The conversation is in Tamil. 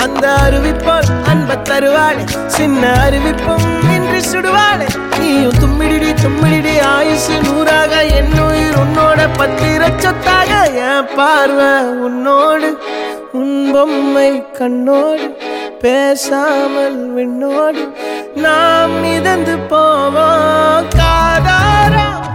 அந்த அருவிப்போல் அன்ப தருவாளே சின்ன அறிவிப்பும் இன்றி சுடுவாளே நீயும் தும்மிடி தும்மிடி ஆயுசு நூறாக என்னுயிர் உன்னோட பத்திர சொத்தாக என் பார்வை உன்னோடு உன் பொம்மை கண்ணோடு பேசாமல் விண்ணோடு நாம் மிதந்து போவோம் காதாரா